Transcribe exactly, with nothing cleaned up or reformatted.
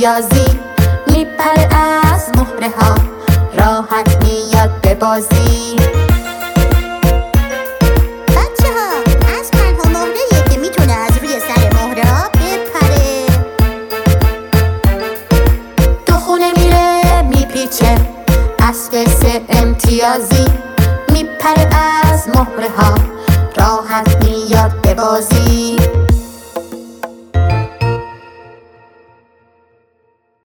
امتیازی، میپره از مهره ها، راحت میاد به بازی. بچه ها، از تنها مهره‌ایه که میتونه از روی سر مهره ها بپره. تو خونه میره میپیچه، اسب سه امتیازی، میپره از مهره ها، راحت میاد به بازی.